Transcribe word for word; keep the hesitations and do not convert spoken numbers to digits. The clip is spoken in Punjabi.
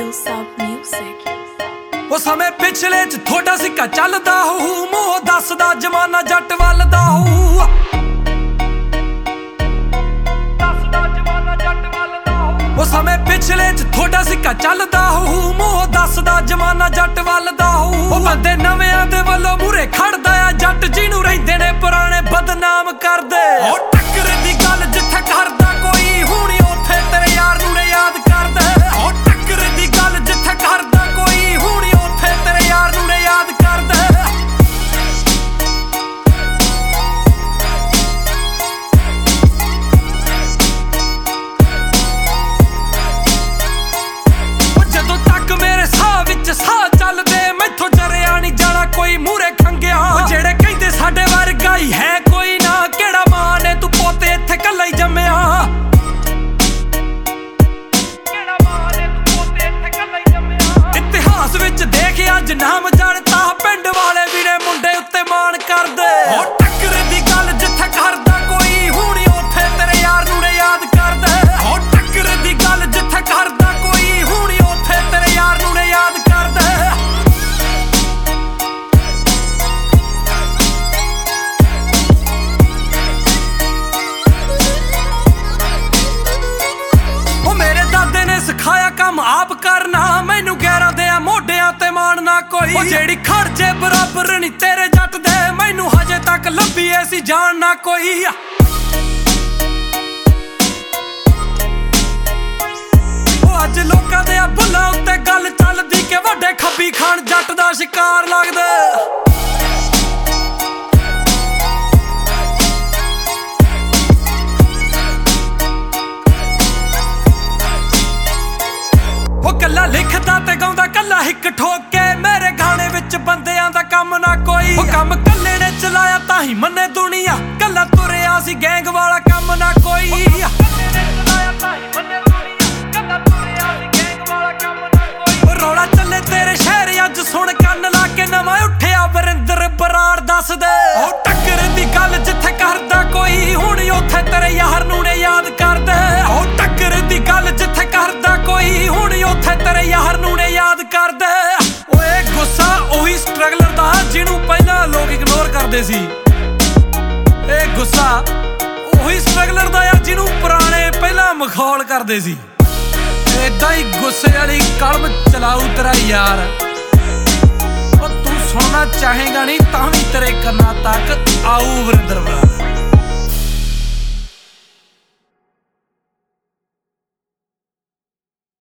Hillsop Music। ਉਹ ਸਮੇਂ ਪਿਛਲੇ ਚ ਥੋੜਾ ਸਿੱਕਾ ਚੱਲਦਾ ਹੋਊ, ਮੂੰਹ ਦੱਸਦਾ ਜਮਾਨਾ ਜੱਟ ਵੱਲ ਦਾ ਹੋਊ। ਉਹ ਸਮੇਂ ਪਿਛਲੇ ਚ ਥੋੜਾ ਸਿੱਕਾ ਚੱਲਦਾ ਹੋਊ, ਮੂੰਹ ਦੱਸਦਾ ਜਮਾਨਾ ਜੱਟ ਵੱਲ ਦਾ ਹੋਊ। ਉਹ ਬੰਦੇ ਨਵਿਆਂ ਦੇ ਵੱਲੋਂ ਮੂਰੇ ਖੜਦਾ ਆ, ਜੱਟ ਜਿਹਨੂੰ ਰਹਿੰਦੇ ਨੇ ਪੁਰਾਣੇ ਬਦਨਾਮ ਕਰਦੇ। ਉਹ ਟੱਕਰ ਦੀ ਗੱਲ ਜਿੱਥੇ ਕਰਦਾ ਕੋਈ, ਹੁਣ ਉੱਥੇ ਤੇਰੇ ਯਾਰ ਨੂੰ ਨੇ ਯਾਦ ਕਰਦੇ। ਉਹ ਟੱਕਰ ਦੀ ਗੱਲ ਜਿੱਥੇ ਕਰਦਾ ਕੋਈ, ਹੁਣ ਉੱਥੇ ਤੇਰੇ ਯਾਰ ਨੂੰ ਨੇ ਯਾਦ ਕਰਦੇ। ਉਹ ਜਦੋਂ ਤੱਕ ਮੇਰੇ ਸਾਹ ਵਿੱਚ ਸਾਹ ਚੱਲਦੇ, ਮੈਥੋਂ ਜਰਿਆ ਨਹੀਂ ਜਾਣਾ ਕੋਈ ਮੂਰੇ ਖੰਗਿਆ। ਉਹ ਜਿਹੜੇ ਕਹਿੰਦੇ ਸਾਡੇ ਵਰਗਾ ਹੀ ਹੈ ਕੋਈ ਨਾ, ਕਿਹੜਾ ਮਾਂ ਨੇ ਤੂੰ ਪੋਤੇ ਇੱਥੇ ਕੱਲਾ ਹੀ ਜੰਮਿਆ। ਇਤਿਹਾਸ ਵਿੱਚ ਦੇਖ ਅੱਜ ਨਾਮ ਜੜਤਾ, ਪਿੰਡ ਵਾਲੇ ਵੀ ਨੇ ਮੁੰਡੇ ਉੱਤੇ ਮਾਣ ਕਰਦੇ। ਉਹ ਟੱਕਰ ਦੀ ਗੱਲ ਜਿੱਥੇ ਕਰਦਾ ਕੋਈ, ਹੁਣ ਉੱਥੇ ਤੇਰੇ ਯਾਰ ਨੂੰ ਨੇ ਯਾਦ ਕਰਦੇ। ਉਹ ਟੱਕਰ ਦੀ ਗੱਲ ਜਿੱਥੇ ਕਰਦਾ ਕੋਈ, ਹੁਣ ਉੱਥੇ ਤੇਰੇ ਯਾਰ ਨੂੰ ਨੇ ਯਾਦ ਕਰਦੇ। ਉਹ ਮੇਰੇ ਦਾਦੇ ਨੇ ਸਿਖਾਇਆ ਕੰਮ ਆਪ ਕਰਨਾ, ਮੈਨੂੰ ਗੈਰਾਂ ਦੇ ਮੋਢਿਆਂ ਤੇ ਮਾਣਨਾ ਕੋਈ। ਉਹ ਜਿਹੜੀ ਖਰਚੇ ਬਰਾਬਰ ਨਹੀਂ ਤੇਰੇ ਜੱਟ ਦੇ, ਮੈਨੂੰ ਹਜੇ ਤੱਕ ਲੱਭੀ ਐਸੀ ਜਾਣ ਨਾ ਕੋਈ। ਉਹ ਅੱਜ ਲੋਕਾਂ ਦੇ ਬੁੱਲਾਂ ਉੱਤੇ ਗੱਲ ਚੱਲਦੀ ਕਿ ਵੱਡੇ ਖੱਬੀ ਖਾਨ ਜੱਟ ਦਾ ਸ਼ਿਕਾਰ ਲੱਗਦਾ। ਉਹ ਕੱਲਾ ਲਿਖਦਾ ਤੇ ਗਾਉਂਦਾ ਕੱਲਾ ਹਿੱਕ ਠੋਕ ਕੇ, ਮੇਰੇ ਗਾਣੇ ਵਿੱਚ ਬੰਦਿਆਂ ਦਾ ਕੰਮ ਨਾ ਕੋਈ। ਉਹ ਕੰਮ ਕੱਲੇ ਨੇ ਚਲਾਇਆ ਤਾਂ ਹੀ ਮੰਨੇ ਦੁਨੀਆ, ਕੱਲਾ ਤੁਰਿਆ ਸੀ ਗੈਂਗ ਵਾਲਾ ਕੰਮ ਨਾ ਕੋਈ। ਰੌਲਾ ਚੱਲੇ ਤੇਰੇ ਸ਼ਹਿਰ ਅੱਜ ਸੁਣ ਕੰਨ ਲਾ ਕੇ, ਨਵਾਂ ਉੱਠਿਆ ਵਰਿੰਦਰ ਬਰਾੜ ਦੱਸਦੇ। ਉਹ ਟੱਕਰ ਦੀ ਗੱਲ ਜਿੱਥੇ ਕਰਦਾ ਕੋਈ, ਹੁਣ ਉੱਥੇ ਤੇਰੇ ਯਾਰ ਨੂੰ ਨੇ ਯਾਦ ਕਰਦੇ। ਉਹ ਟੱਕਰ ਦੀ ਗੱਲ ਜਿੱਥੇ ਕਰਦਾ ਕੋਈ, ਹੁਣ ਉੱਥੇ ਤੇਰੇ ਯਾਰ ਨੂੰ ਨੇ ਯਾਦ ਕਰਦੇ। ਓਏ ਗੁੱਸਾ ਉਹੀ ਸਟਰਗਲਰ ਦਾ ਜਿਹਨੂੰ ਪਹਿਲਾਂ ਲੋਕ ਇਗਨੋਰ ਕਰਦੇ ਸੀ। ਇਹ ਗੁੱਸਾ ਉਹੀ ਸਟਰਗਲਰ ਦਾ ਯਾਰ ਜਿਹਨੂੰ ਪੁਰਾਣੇ ਪਹਿਲਾਂ ਮਖੌਲ ਕਰਦੇ ਸੀ। ਏਦਾਂ ਹੀ ਗੁੱਸੇ ਵਾਲੀ ਕਲਮ ਚਲਾਊ ਤੇਰਾ ਯਾਰ। ਉਹ ਤੂੰ ਸੁਣਨਾ ਚਾਹੇਗਾ ਨਹੀਂ ਤਾਂ ਵੀ ਤੇਰੇ ਕੰਨਾਂ ਤੱਕ ਆਊ ਵਰਿੰਦਰ ਬਰਾੜ।